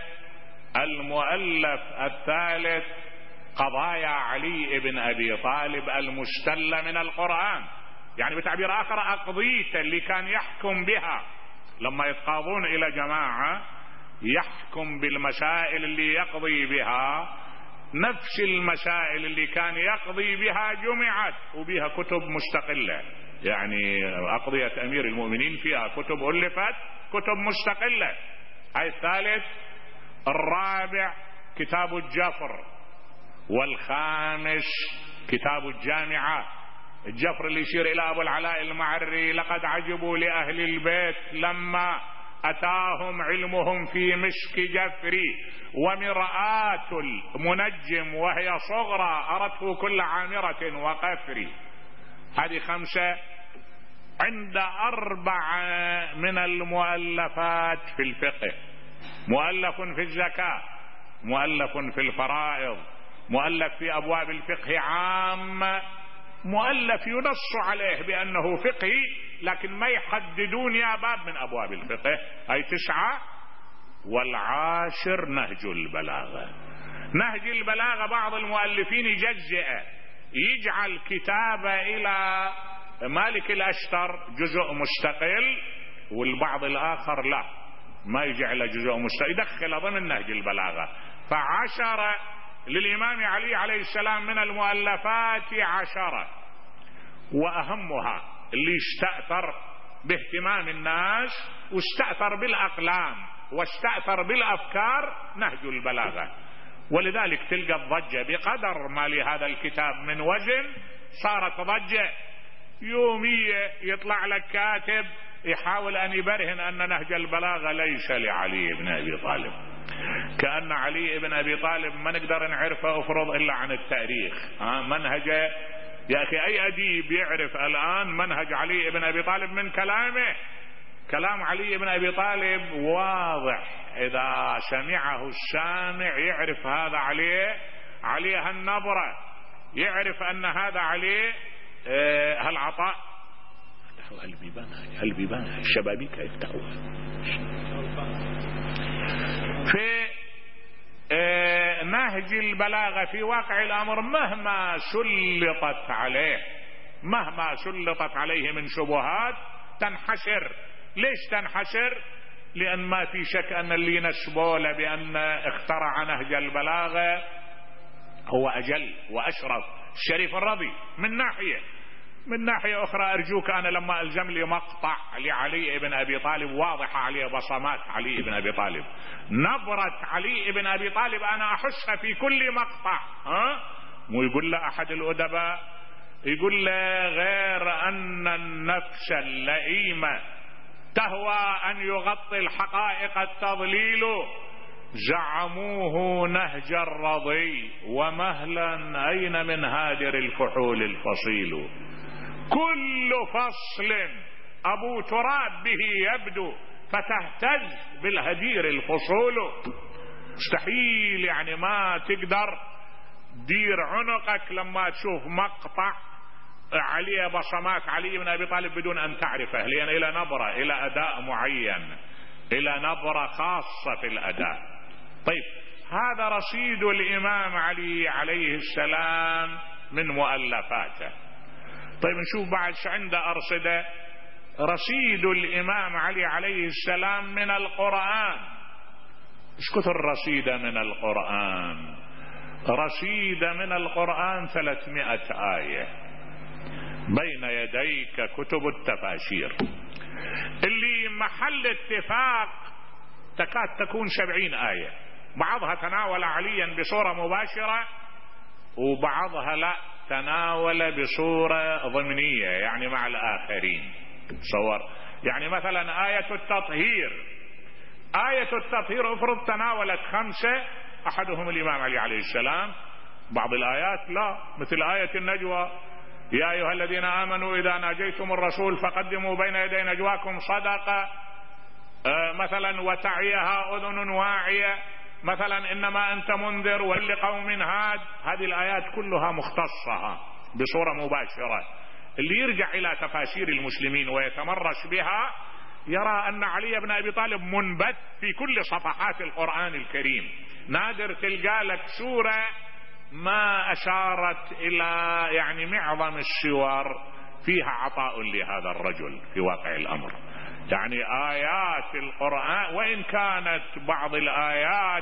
المؤلف الثالث قضايا علي بن أبي طالب المستلة من القرآن، يعني بتعبير آخر أقضيته اللي كان يحكم بها لما يتقاضون إلى جماعة يحكم بالمسائل اللي يقضي بها، نفس المسائل اللي كان يقضي بها جمعت وبها كتب مستقلة، يعني أقضية أمير المؤمنين فيها كتب ألفت كتب مستقلة. هاي الثالث. الرابع كتاب الجفر، والخامس كتاب الجامعة. الجفر اللي يشير إلى أبو العلاء المعري: لقد عجبوا لأهل البيت لما أتاهم علمهم في مسك جفري، ومرآة المنجم وهي صغرى أرته كل عامرة وقفري. هذه خمسة. عند أربعة من المؤلفات في الفقه: مؤلف في الزكاة، مؤلف في الفرائض، مؤلف في أبواب الفقه عامة، مؤلف ينص عليه بأنه فقهي لكن ما يحددون يا باب من أبواب الفقه. أي تسعة. والعاشر نهج البلاغة. نهج البلاغة بعض المؤلفين يجزئه، يجعل كتابة إلى مالك الأشتر جزء مستقل، والبعض الآخر لا، ما يجعل جزء مستقل، يدخل ضمن نهج البلاغة. فعشرة للإمام علي عليه السلام من المؤلفات عشرة، وأهمها اللي استأثر باهتمام الناس واستأثر بالأقلام واستأثر بالأفكار نهج البلاغة. ولذلك تلقى الضجة بقدر ما لهذا الكتاب من وزن صارت ضجة يومية. يطلع لك كاتب يحاول أن يبرهن أن نهج البلاغة ليس لعلي بن أبي طالب، كأن علي بن أبي طالب ما نقدر نعرفه أفرض إلا عن التاريخ. ها منهجه يا أخي، أي أديب يعرف الآن منهج علي بن أبي طالب من كلامه؟ كلام علي بن أبي طالب واضح، إذا سمعه السامع يعرف هذا عليه عليه النبرة، يعرف أن هذا عليه آه هالعطاء. افتحوا هالبيبان، هالبيبان الشبابيك يفتحوها. في آه نهج البلاغة في واقع الأمر مهما سلطت عليه مهما سلطت عليه من شبهات تنحشر. ليش تنحشر؟ لأن ما في شك أن اللي نسبوا له بأن اخترع نهج البلاغة هو أجل وأشرف الشريف الرضي من ناحية. من ناحية أخرى أرجوك أنا لما ألزم لي مقطع لعلي بن أبي طالب واضحة عليه بصمات علي بن أبي طالب، نبرة علي بن أبي طالب أنا أحسها في كل مقطع. ها مو يقول له أحد الأدباء يقول له غير أن النفس اللئيمة تهوى أن يغطي الحقائق التضليل، زعموه نهج الرضي ومهلا أين من هادر الفحول الفصيل. كل فصل أبو تراب به يبدو فتهتز بالهدير الفصول. مستحيل يعني ما تقدر دير عنقك لما تشوف مقطع عليه بصمات علي بن أبي طالب بدون أن تعرفه، لأن إلى نبرة، إلى أداء معين، إلى نبرة خاصة في الأداء. طيب هذا رصيد الإمام علي عليه السلام من مؤلفاته. طيب نشوف بعد شو عنده أرصدة. رصيد الإمام علي عليه السلام من القرآن. ايش كثر رصيده من القرآن؟ رصيده من القرآن ثلاثمائة آية بين يديك كتب التفاسير اللي محل اتفاق تكاد تكون سبعين آية، بعضها تناول عليا بصورة مباشرة وبعضها لا، تناول بصورة ضمنية يعني مع الآخرين. تصور يعني مثلا آية التطهير، آية التطهير افرض تناولت خمسة، أحدهم الإمام علي عليه السلام، بعض الآيات لا، مثل آية النجوى يا أيها الذين آمنوا إذا ناجيتم الرسول فقدموا بين يدي نجواكم صدقة، آه مثلا وتعيها أذن واعية، مثلا إنما أنت منذر ولقوم هاد. هذه الآيات كلها مختصة بصورة مباشرة. اللي يرجع إلى تفاسير المسلمين ويتمرس بها يرى أن علي بن أبي طالب منبت في كل صفحات القرآن الكريم. نادر تلقى لك سورة ما أشارت إلى يعني معظم السور فيها عطاء لهذا الرجل في واقع الأمر. يعني آيات القرآن وإن كانت بعض الآيات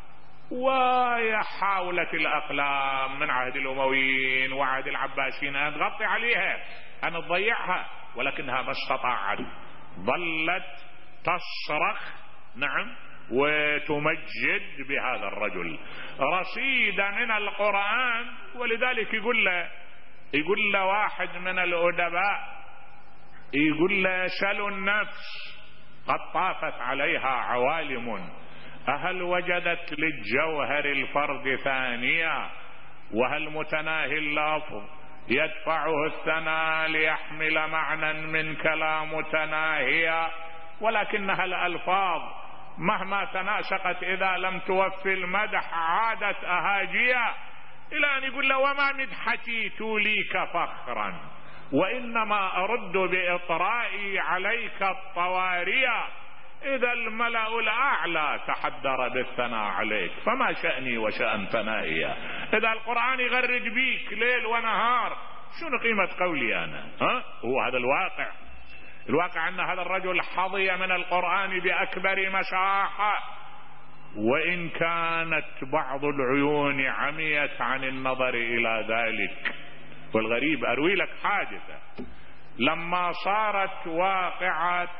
وحاولت الأقلام من عهد الأمويين وعهد العباسيين أن تغطي عليها أن تضيعها، ولكنها ما استطاعت، ظلت تصرخ نعم وتمجد بهذا الرجل رصيد من القرآن. ولذلك يقول له يقول له واحد من الأدباء يقول له سلوا النفس قد طافت عليها عوالم، أهل وجدت للجوهر الفرد ثانية، وهل متناهي اللفظ يدفعه الثناء ليحمل معنى من كلام متناهيا، ولكنها الألفاظ مهما تناسقت إذا لم توفي المدح عادت أهاجيا. إلى أن يقول له وما مدحتي توليك فخرا وإنما أرد بإطرائي عليك الطواريا، إذا الملأ الأعلى تحدر بالثناء عليك فما شأني وشأن ثنائيا. إذا القرآن يغرد بيك ليل ونهار شنو قيمة قولي أنا؟ ها؟ هو هذا الواقع. الواقع أن هذا الرجل حظي من القرآن بأكبر مساحة، وإن كانت بعض العيون عميت عن النظر إلى ذلك. والغريب أروي لك حادثة لما صارت واقعة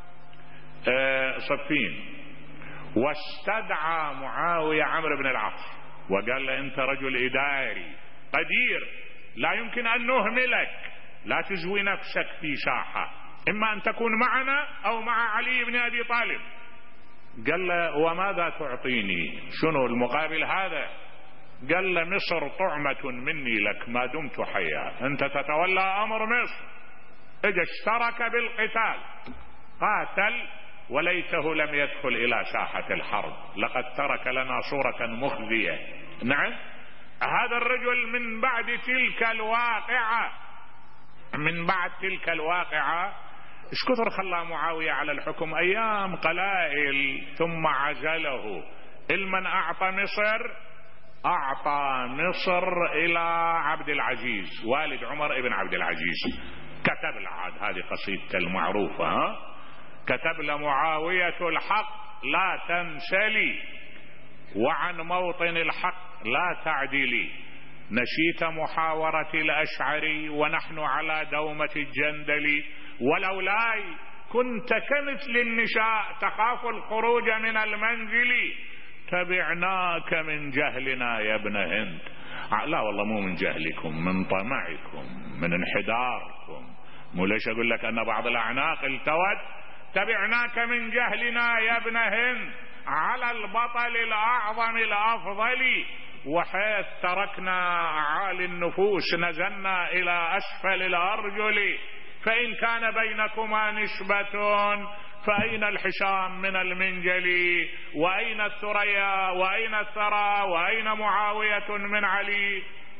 صفين واستدعى معاوية عمرو بن العاص وقال له أنت رجل إداري قدير لا يمكن أن نهملك، لا تزوي نفسك في ساحة، إما أن تكون معنا أو مع علي بن أبي طالب. قال له وماذا تعطيني؟ شنو المقابل هذا؟ قال له مصر طعمة مني لك ما دمت حيا، أنت تتولى أمر مصر. إذا اشترك بالقتال قاتل وليته لم يدخل إلى ساحة الحرب، لقد ترك لنا صورة مخزية. نعم هذا الرجل من بعد تلك الواقعة من بعد تلك الواقعة ايش كثر خلى معاوية على الحكم؟ أيام قلائل ثم عزله. المن أعطى مصر أعطى مصر إلى عبد العزيز والد عمر ابن عبد العزيز. كتب له عاد هذه قصيدته المعروفة، ها؟ كتب لمعاوية الحق لا تنسلي وعن موطن الحق لا تعدلي، نشيت محاورة الأشعري ونحن على دومة الجندل، ولولاي كنت كمثل النشاء تخاف الخروج من المنزل، تبعناك من جهلنا يا ابن هند. لا والله مو من جهلكم، من طمعكم، من انحداركم. مو ليش اقول لك ان بعض الاعناق التوت؟ تبعناك من جهلنا يا ابن هند على البطل الاعظم الافضل، وحيث تركنا اعالي النفوس نزلنا الى اسفل الارجل، فان كان بينكما نسبة فأين الحشام من المنجل، وأين الثريا وأين الثرى وأين معاوية من علي.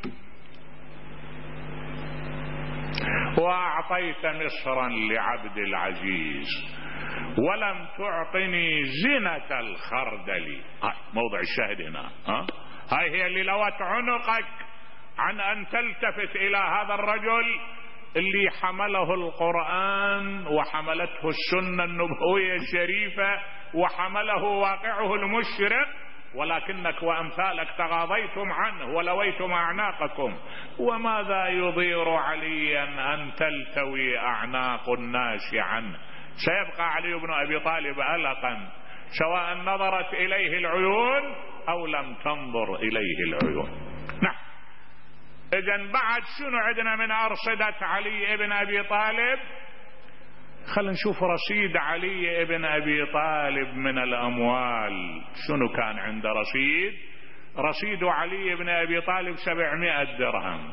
وأعطيت مصرا لعبد العزيز ولم تعطني زنة الخردل. موضع الشاهد هنا، ها؟ هاي هي اللي لوت عنقك عن أن تلتفت إلى هذا الرجل اللي حمله القرآن وحملته السنة النبوية الشريفة وحمله واقعه المشرق، ولكنك وأمثالك تغاضيتم عنه ولويتم أعناقكم. وماذا يضير عليا أن تلتوي أعناق الناس عنه؟ سيبقى علي بن أبي طالب ألقا سواء نظرت إليه العيون أو لم تنظر إليه العيون. نعم. إذن بعد شنو عندنا من أرصدة علي بن أبي طالب؟ خلينا نشوف رصيد علي بن أبي طالب من الأموال. شنو كان عنده رصيد؟ رصيد علي بن أبي طالب سبعمائة درهم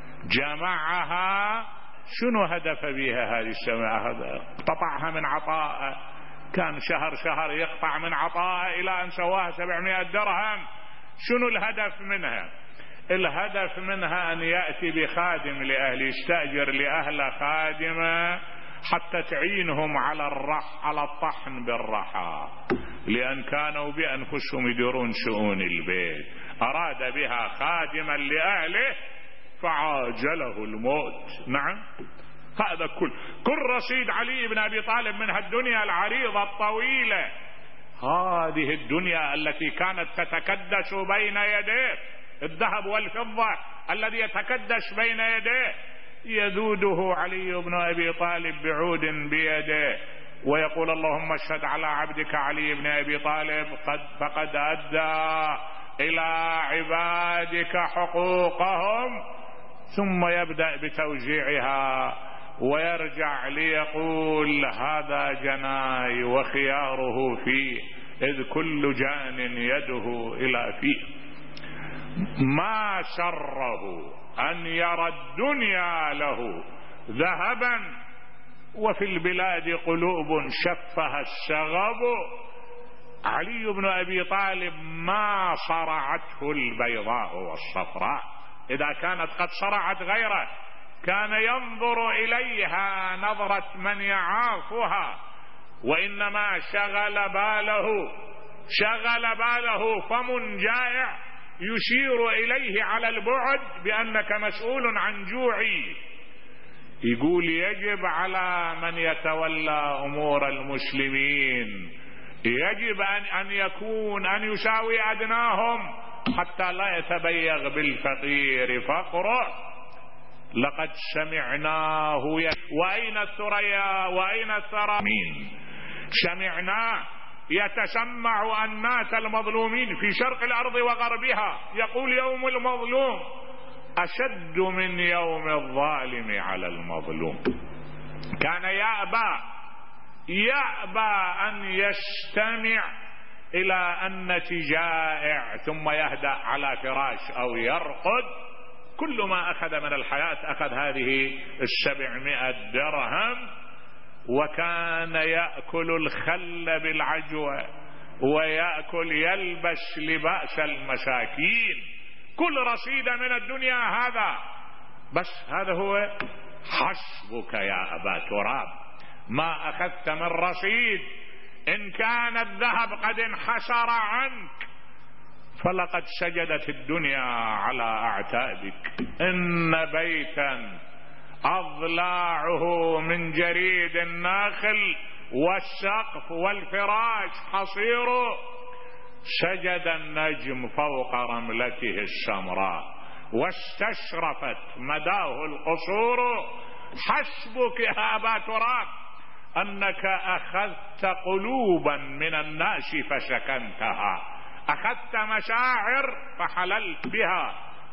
جمعها. شنو هدف بها هذه السبعة؟ هذا قطعها من عطاء، كان شهر شهر يقطع من عطاء إلى أن سواها سبعمائة درهم. شنو الهدف منها؟ الهدف منها أن يأتي بخادم لأهل، يستأجر لأهل خادمة حتى تعينهم على الرح على الطحن بالرحى، لأن كانوا بأنفسهم يديرون شؤون البيت. أراد بها خادما لأهله فعاجله الموت. نعم. هذا كل كل رصيد علي بن أبي طالب من هالدنيا العريضة الطويلة، هذه الدنيا التي كانت تتكدس بين يديه، الذهب والفضة الذي يتكدس بين يديه يذوده علي بن أبي طالب بعود بيده، ويقول اللهم اشهد على عبدك علي بن أبي طالب قد فقد أدى إلى عبادك حقوقهم، ثم يبدأ بتوزيعها ويرجع ليقول هذا جناي وخياره فيه، إذ كل جان يده إلى فيه. ما سره أن يرى الدنيا له ذهبا وفي البلاد قلوب شفها الشغب. علي بن أبي طالب ما صرعته البيضاء والصفراء، إذا كانت قد صرعت غيره كان ينظر إليها نظرة من يعافها، وإنما شغل باله شغل باله فم جائع يشير إليه على البعد بأنك مسؤول عن جوعي. يقول يجب على من يتولى أمور المسلمين يجب أن يكون أن يساوي أدناهم حتى لا يتبيغ بالفقير فقره. لقد سمعناه وأين الثريا وأين الثرى؟ سمعناه يتسمع أنات المظلومين في شرق الأرض وغربها، يقول يوم المظلوم أشد من يوم الظالم على المظلوم. كان يأبى يأبى أن يستمع إلى أنة جائع ثم يهدأ على فراش أو يرقد. كل ما أخذ من الحياة أخذ هذه السبعمائة درهم، وكان يأكل الخل بالعجوة ويأكل يلبس لباس المساكين. كل رصيد من الدنيا هذا، بس هذا هو حسبك يا أبا تراب ما أخذت من رصيد. إن كان الذهب قد انحسر عنك فلقد سجدت الدنيا على أعتابك. إن بيتا أضلاعه من جريد الناخل والسقف والفراش حصير، سجد النجم فوق رملته السمراء. واستشرفت مداه القصور. حسبك يا أبا تراب أنك أخذت قلوبا من الناس فسكنتها، أخذت مشاعر فحللت بها.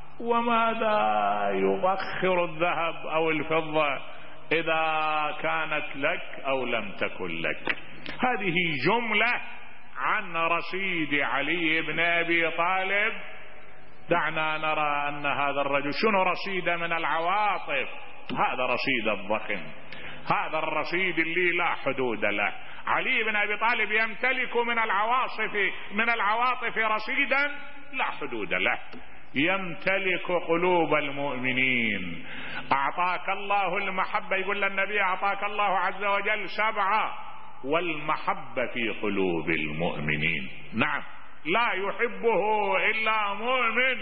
وماذا يبخر الذهب أو الفضة إذا كانت لك أو لم تكن لك؟ هذه جملة عن رصيد علي بن أبي طالب. دعنا نرى أن هذا الرجل شنو رصيد من العواطف. هذا رصيد الضخم، هذا الرصيد اللي لا حدود له. علي بن أبي طالب يمتلك من العواصف من العواطف رصيدا لا حدود له، يمتلك قلوب المؤمنين. أعطاك الله المحبة، يقول النبي أعطاك الله عز وجل سبعة، والمحبة في قلوب المؤمنين. نعم، لا يحبه إلا مؤمن.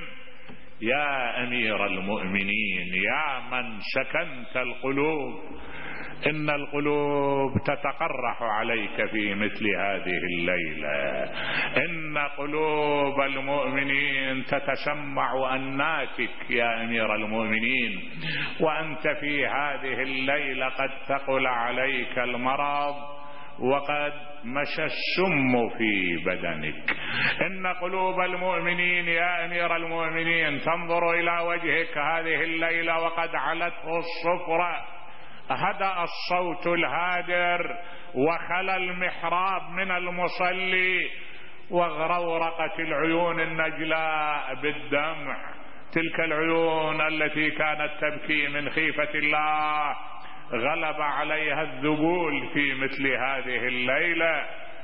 يا أمير المؤمنين، يا من سكنت القلوب، إن القلوب تتقرح عليك في مثل هذه الليلة. إن قلوب المؤمنين تتسمع أناتك يا أمير المؤمنين، وأنت في هذه الليلة قد ثقل عليك المرض وقد مشى السم في بدنك. إن قلوب المؤمنين يا أمير المؤمنين تنظر إلى وجهك هذه الليلة وقد علته الصفرة، هدأ الصوت الهادر وخلى المحراب من المصلي، وغرورقت العيون النجلاء بالدمع، تلك العيون التي كانت تبكي من خيفة الله غلب عليها الذبول في مثل هذه الليلة.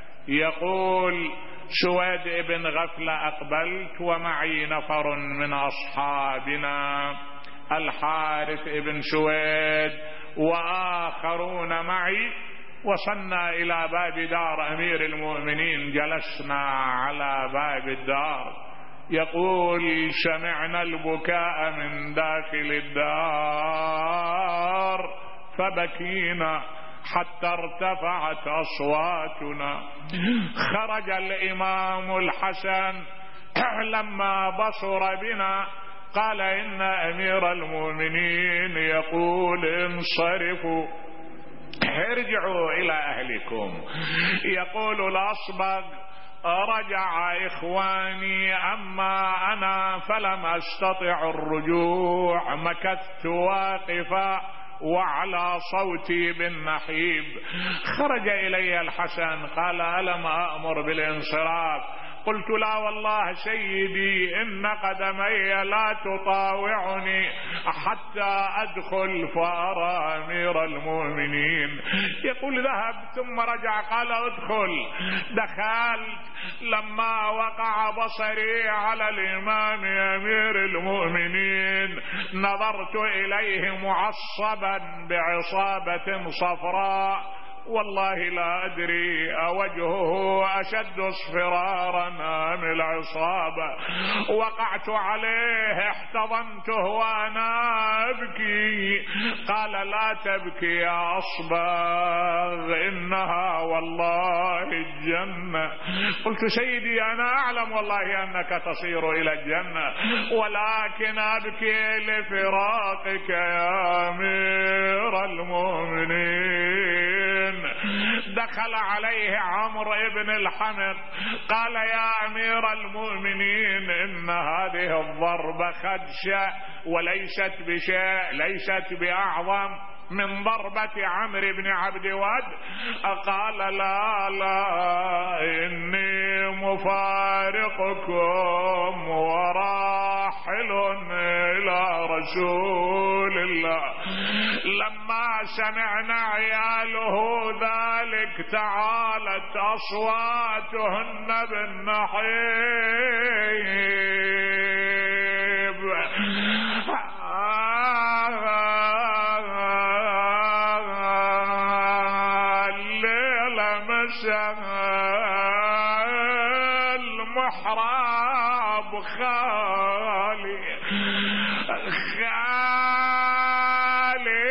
يقول سويد بن غفلة: أقبلت ومعي نفر من أصحابنا، الحارث بن سويد وآخرون معي، وصلنا إلى باب دار أمير المؤمنين، جلسنا على باب الدار. يقول سمعنا البكاء من داخل الدار فبكينا حتى ارتفعت أصواتنا. خرج الإمام الحسن لما بصر بنا قال: إن أمير المؤمنين يقول انصرفوا، ارجعوا إلى أهلكم. يقول الأصبغ: رجع إخواني أما أنا فلم أستطع الرجوع، مكثت واقفا وعلى صوتي بالنحيب. خرج إلي الحسن قال: ألم أأمر بالانصراف؟ قلت: لا والله سيدي، إن قدمي لا تطاوعني حتى أدخل فأرى أمير المؤمنين. يقول ذهب ثم رجع قال: ادخل. دخلت، لما وقع بصري على الإمام أمير المؤمنين نظرت إليه معصبا بعصابة صفراء، والله لا أدري أوجهه أشد اصفرارا أم العصابة. وقعت عليه احتضنته وأنا أبكي. قال: لا تبكي يا أصبغ، إنها والله الجنة. قلت: سيدي أنا أعلم والله أنك تصير إلى الجنة، ولكن أبكي لفراقك يا أمير المؤمنين. دخل عليه عمرو بن الحمد قال: يا أمير المؤمنين، إن هذه الضربة خدشة وليست بشيء، ليست بأعظم من ضربة عمرو بن عبد ود. قال: لا لا، إني مفارقكم وراحل إلى رسول الله. لما سمعنا عياله ذلك تعالت أصواتهن بالنحيب. الليلة مساء المحراب خالي خالي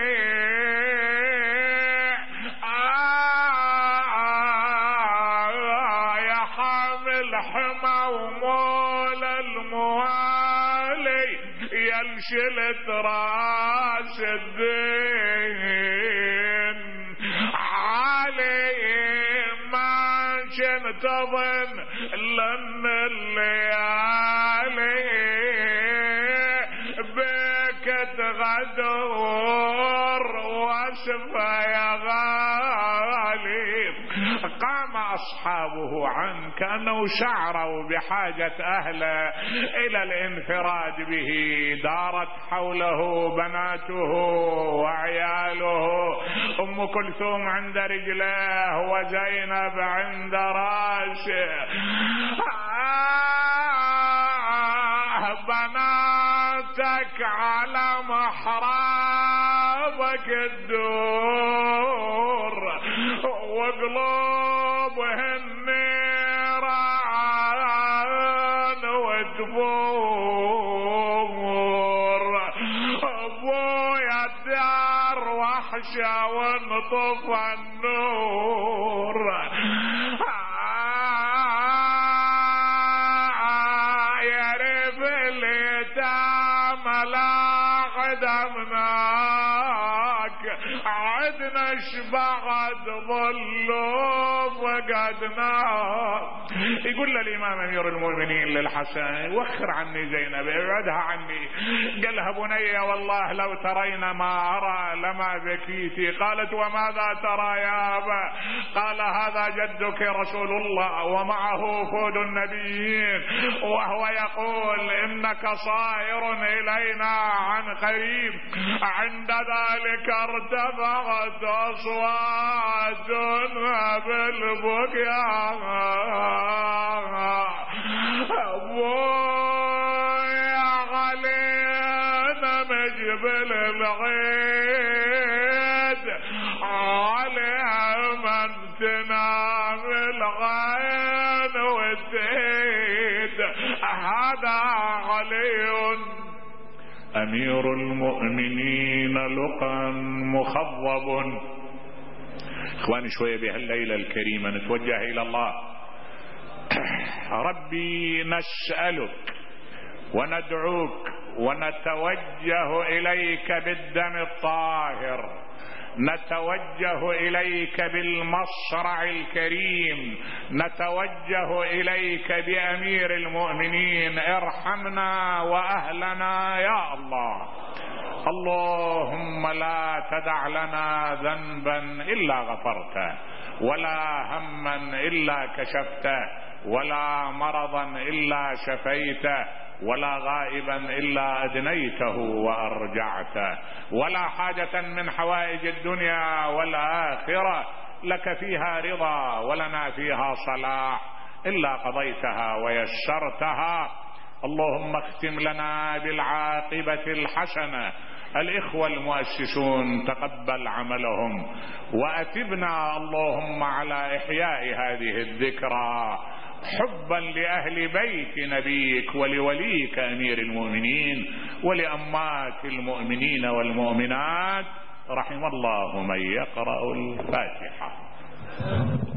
آه يا حامل حمى ومول الموالي. شلت راس الدين علي ما كنت اظن لن الليالي بك تغدر واسفة يا غالي. قام أصحابه عنه كأنه شعروا بحاجة أهله إلى الانفراد به. دارت حوله بناته وعياله، أم كلثوم عند رجله وزينب عند راسه. بناتك على محرابك الدور وقلوبهن نيران وتبور. ابويا الدار وحشة وانطفى النور. يا ريف اليتامى لا خدمناك، عدنا شبعد ظلوا فقدناك. يقول للإمام أمير المؤمنين للحسن وخر عني زينب، ابعدها عني. قالها بني والله لو ترين ما أرى لما بكيتي. قالت وماذا ترى يا أبا؟ قال هذا جدك رسول الله ومعه وفود النبيين وهو يقول إنك صائر إلينا عن قريب. عند ذلك ارتفعت أصواتنا بالبكاء. أبويا علينا مجبل الغيد، عليها من تنام الغين والتهيد. هذا علي أمير المؤمنين لقا مخضب. إخواني شوية بهالليلة الكريمة نتوجه إلى الله. ربي نسألك وندعوك ونتوجه إليك بالدم الطاهر، نتوجه إليك بالمصرع الكريم، نتوجه إليك بأمير المؤمنين. ارحمنا وأهلنا يا الله. اللهم لا تدع لنا ذنبا إلا غفرته، ولا هما إلا كشفته، ولا مرضا إلا شفيته، ولا غائبا إلا أدنيته وأرجعته، ولا حاجة من حوائج الدنيا والآخرة لك فيها رضا ولنا فيها صلاح إلا قضيتها ويسرتها. اللهم اختم لنا بالعاقبة الحسنة. الإخوة المؤسسون تقبل عملهم وأتبنا اللهم على إحياء هذه الذكرى حبا لأهل بيت نبيك ولوليك أمير المؤمنين ولأمات المؤمنين والمؤمنات. رحم الله من يقرأ الفاتحة.